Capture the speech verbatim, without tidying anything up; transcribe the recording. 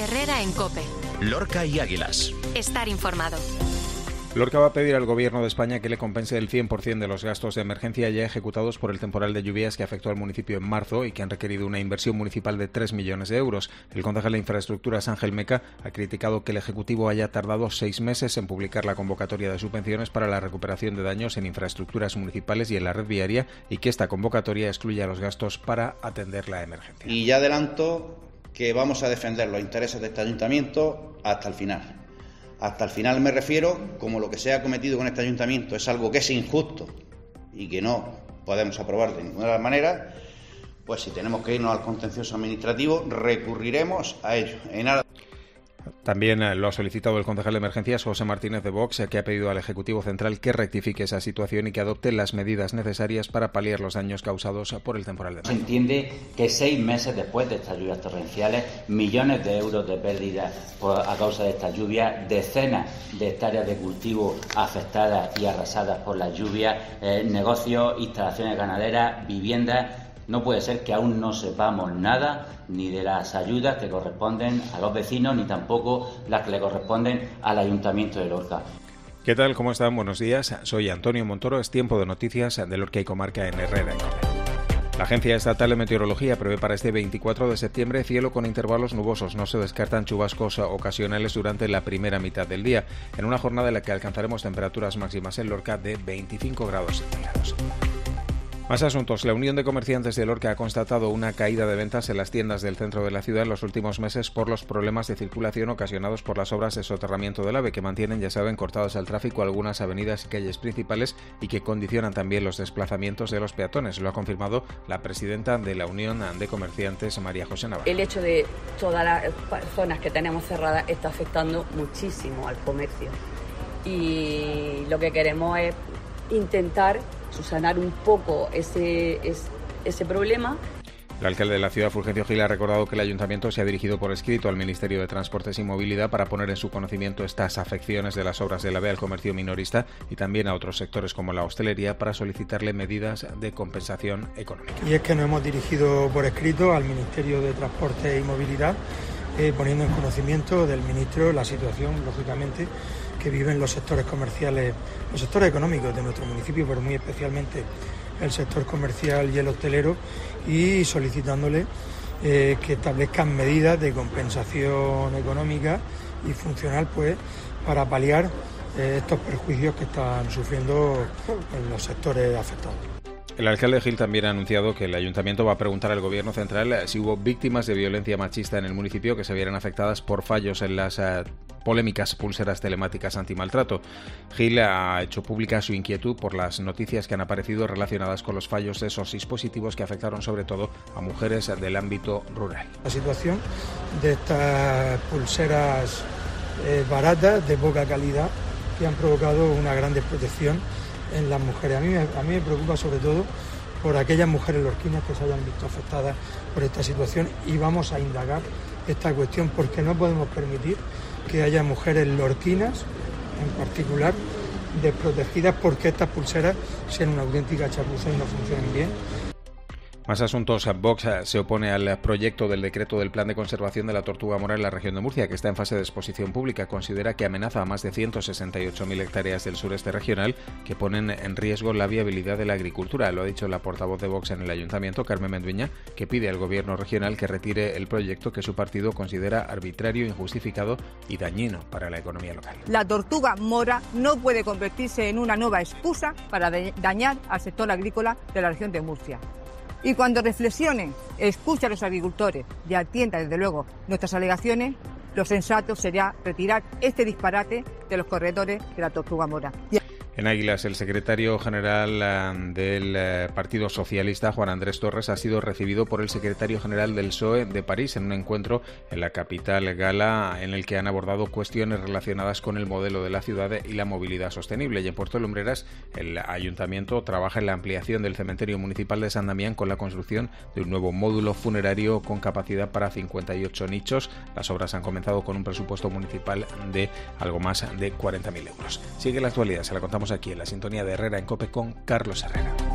Herrera en COPE. Lorca y Águilas. Estar informado. Lorca va a pedir al Gobierno de España que le compense el cien por ciento de los gastos de emergencia ya ejecutados por el temporal de lluvias que afectó al municipio en marzo y que han requerido una inversión municipal de tres millones de euros. El concejal de Infraestructuras, Ángel Meca, ha criticado que el Ejecutivo haya tardado seis meses en publicar la convocatoria de subvenciones para la recuperación de daños en infraestructuras municipales y en la red viaria y que esta convocatoria excluya los gastos para atender la emergencia. Y ya adelanto que vamos a defender los intereses de este ayuntamiento hasta el final. Hasta el final me refiero, como lo que se ha cometido con este ayuntamiento es algo que es injusto y que no podemos aprobar de ninguna de las maneras, pues si tenemos que irnos al contencioso administrativo, recurriremos a ello. En aras... También lo ha solicitado el concejal de emergencias, José Martínez de Vox, que ha pedido al Ejecutivo Central que rectifique esa situación y que adopte las medidas necesarias para paliar los daños causados por el temporal de marzo. Se entiende que seis meses después de estas lluvias torrenciales, millones de euros de pérdidas por, a causa de estas lluvias, decenas de hectáreas de cultivo afectadas y arrasadas por las lluvias, eh, negocios, instalaciones ganaderas, viviendas. No puede ser que aún no sepamos nada ni de las ayudas que corresponden a los vecinos, ni tampoco las que le corresponden al Ayuntamiento de Lorca. ¿Qué tal? ¿Cómo están? Buenos días. Soy Antonio Montoro. Es tiempo de noticias de Lorca y Comarca en Herrera. La Agencia Estatal de Meteorología prevé para este veinticuatro de septiembre cielo con intervalos nubosos. No se descartan chubascos ocasionales durante la primera mitad del día, en una jornada en la que alcanzaremos temperaturas máximas en Lorca de veinticinco grados centígrados. Más asuntos. La Unión de Comerciantes de Lorca ha constatado una caída de ventas en las tiendas del centro de la ciudad en los últimos meses por los problemas de circulación ocasionados por las obras de soterramiento del AVE que mantienen, ya saben, cortadas al tráfico algunas avenidas y calles principales y que condicionan también los desplazamientos de los peatones. Lo ha confirmado la presidenta de la Unión de Comerciantes, María José Navarro. El hecho de todas las zonas que tenemos cerradas está afectando muchísimo al comercio y lo que queremos es intentar subsanar un poco ese, ese, ese problema. El alcalde de la ciudad, Fulgencio Gil, ha recordado que el ayuntamiento se ha dirigido por escrito al Ministerio de Transportes y Movilidad para poner en su conocimiento estas afecciones de las obras del AVE al comercio minorista y también a otros sectores como la hostelería para solicitarle medidas de compensación económica. Y es que nos hemos dirigido por escrito al Ministerio de Transportes y Movilidad eh, poniendo en conocimiento del ministro la situación, lógicamente, que viven los sectores comerciales, los sectores económicos de nuestro municipio, pero muy especialmente el sector comercial y el hostelero, y solicitándole eh, que establezcan medidas de compensación económica y funcional, pues, para paliar eh, estos perjuicios que están sufriendo en los sectores afectados. El alcalde Gil también ha anunciado que el ayuntamiento va a preguntar al gobierno central si hubo víctimas de violencia machista en el municipio que se vieran afectadas por fallos en las uh, polémicas pulseras telemáticas antimaltrato. Gil ha hecho pública su inquietud por las noticias que han aparecido relacionadas con los fallos de esos dispositivos que afectaron sobre todo a mujeres del ámbito rural. La situación de estas pulseras eh, baratas, de poca calidad, que han provocado una gran desprotección en las mujeres. A mí, a mí me preocupa sobre todo por aquellas mujeres lorquinas que se hayan visto afectadas por esta situación y vamos a indagar esta cuestión porque no podemos permitir que haya mujeres lorquinas en particular desprotegidas porque estas pulseras sean una auténtica chapuza y no funcionen bien. Más asuntos. Vox se opone al proyecto del decreto del Plan de Conservación de la Tortuga Mora en la región de Murcia, que está en fase de exposición pública. Considera que amenaza a más de ciento sesenta y ocho mil hectáreas del sureste regional que ponen en riesgo la viabilidad de la agricultura. Lo ha dicho la portavoz de Vox en el Ayuntamiento, Carmen Mendueña, que pide al Gobierno regional que retire el proyecto que su partido considera arbitrario, injustificado y dañino para la economía local. La tortuga mora no puede convertirse en una nueva excusa para dañar al sector agrícola de la región de Murcia. Y cuando reflexione, escuche a los agricultores y atienda, desde luego, nuestras alegaciones, lo sensato sería retirar este disparate de los corredores de la tortuga mora. En Águilas, el secretario general del Partido Socialista, Juan Andrés Torres, ha sido recibido por el secretario general del P S O E de París en un encuentro en la capital gala en el que han abordado cuestiones relacionadas con el modelo de la ciudad y la movilidad sostenible. Y en Puerto Lumbreras, el ayuntamiento trabaja en la ampliación del cementerio municipal de San Damián con la construcción de un nuevo módulo funerario con capacidad para cincuenta y ocho nichos. Las obras han comenzado con un presupuesto municipal de algo más de cuarenta mil euros. Sigue la actualidad, se la contamos aquí en la sintonía de Herrera en COPE con Carlos Herrera.